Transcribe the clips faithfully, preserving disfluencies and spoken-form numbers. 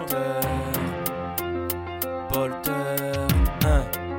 Polter, Polter, hein.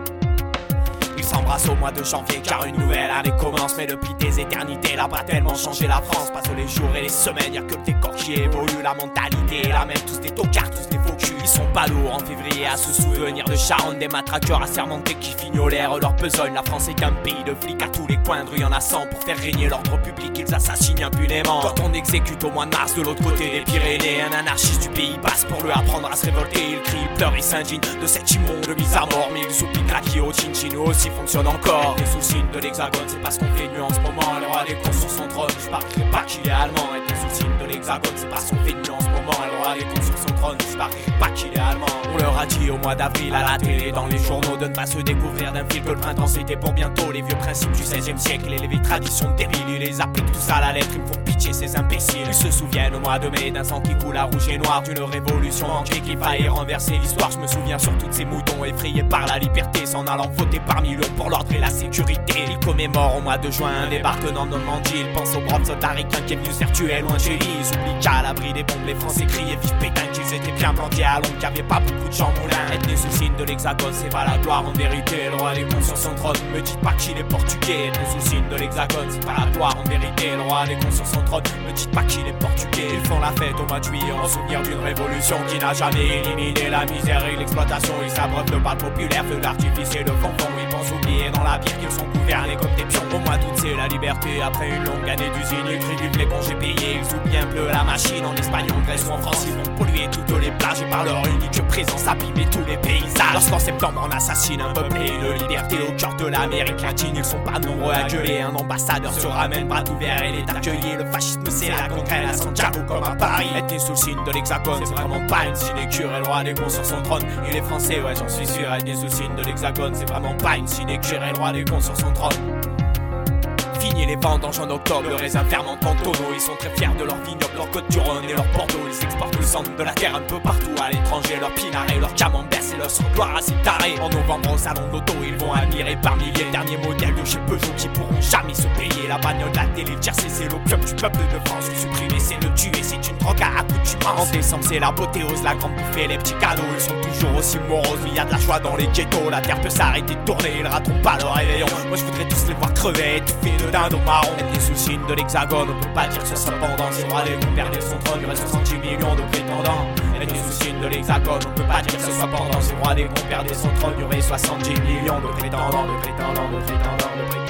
Ils s'embrassent au mois de janvier car une nouvelle année commence. Mais depuis des éternités, là-bas tellement changé la France. Passent les jours et les semaines, y'a que le décor qui évolue. La mentalité est la même, tous des tocards, tous des faux culs. Ils sont pas lourds en février à se souvenir de Charonne. Des matraqueurs assermentés qui fignolèrent leur besogne. La France est qu'un pays de flics, à tous les coins de rue y'en a cent. Pour faire régner l'ordre public, ils assassinent impunément. Quand on exécute au mois de mars de l'autre côté des Pyrénées, un anarchiste du Pays Basque pour lui apprendre à se révolter. Il crie, il pleure, il s'indigne de cette immonde mise à mort. Mais il soupire claqué au chin-chin, nous aussi fonctionne encore. Et sous signe de l'hexagone, c'est parce qu'on fait nu en ce moment. Le roi des cons sur son trône, je parierais pas qu'il est allemand. Et sous signe de l'hexagone, c'est parce qu'on fait nu en ce moment. Le roi des cons sur son trône, je parierais pas qu'il est allemand. On leur a dit au mois d'avril à la télé, dans les journaux, de ne pas se découvrir d'un fil que le printemps c'était pour bientôt. Les vieux principes du seizième siècle et les vieilles traditions débiles, ils les appliquent tous à la lettre, ils me font pitié ces imbéciles. Ils se souviennent au mois de mai d'un sang qui coule à rouge et noir, d'une révolution manquée qui faillit renverser l'histoire. Je me souviens sur tous ces moutons effrayés par la liberté, s'en allant voter par millions pour l'ordre et la sécurité. Ils commémorent au mois de juin un débarquement en Normandie. Ils pensent aux braves soldats ricains qui est venu se faire tuer loin de chez lui. Ils oublient qu'à l'abri des bombes les Français criaient vive Pétain, qu'ils étaient bien plantés à Londres, qu'il n'y avait pas beaucoup de gens moulins. Être né sous signe de l'hexagone, c'est pas la gloire en vérité. Le roi des cons sur son trône, me dites pas qu'il est portugais. Être né sous signe de l'hexagone, c'est pas la gloire en vérité. Le roi des cons sur son trône, me dites pas qu'il est portugais. Ils font la fête au mois de juillet en souvenir d'une révolution qui n'a jamais éliminé la misère et l'exploitation. Ils s'abreuvent de balles populaires, feux d'artifice et de fonfon. Ils pensent oublier dans la bière qu'ils sont gouvernés comme des pions. Au mois d'août c'est la liberté, après une longue année d'usine. Ils crient vive les congés payés, ils oublient un peu la machine. En Espagne, en Grèce ou en France, ils vont polluer toutes les plages. Et par leur unique présence abîmer tous les paysages. Lorsqu'en septembre on assassine un peuple et de liberté au cœur de l'Amérique latine, ils sont pas nombreux à gueuler. Un ambassadeur se ramène bras ouverts et les accueillir. Le fascisme c'est la gangrène à Santiago comme à Paris. Être né sous le signe de l'hexagone, c'est vraiment pas une sinécure. Et le roi des cons sur son trône, il est français, ouais j'en suis sûr. Être né sous le signe de l'hexagone, c'est vraiment pas une sinécure. Et le roi des cons sur son trône. Fini les vendanges en octobre, le raisin fermente en tonneaux. Ils sont très fiers de leur vignoble, leur côte du Rhône et leur Bordeaux. Ils exportent le sang de la terre un peu partout à l'étranger. Leur pinard et leur camembert, c'est leur gloire à ces tarés. En novembre au salon d'auto, ils vont admirer par milliers derniers modèles de chez Peugeot qui pourront jamais se payer. La bagnole, la télé, le tiercé, c'est l'opium du peuple de France. Le supprimer, c'est le tuer, c'est une drogue à accoutumance. En décembre, c'est l'apothéose, la grande bouffée, les petits cadeaux. Ils sont toujours aussi moroses, mais y a de la joie dans les ghettos. La terre peut s'arrêter de tourner, ils rateront pas leur réveillon. Moi je voudrais tous les voir crever, étouffés de dindons marrons. Des sous signes de l'hexagone, on peut pas dire sur sa pendance. Le roi des cons perdait son trône, il reste soixante-dix millions de prétendants. Avec des sous signes de l'hexagone, on peut pas dire que ce soit pendant. Le roi des cons perdait son trône, il y aurait soixante-dix millions de prétendants, de prétendants, de prétendants, de prétendants.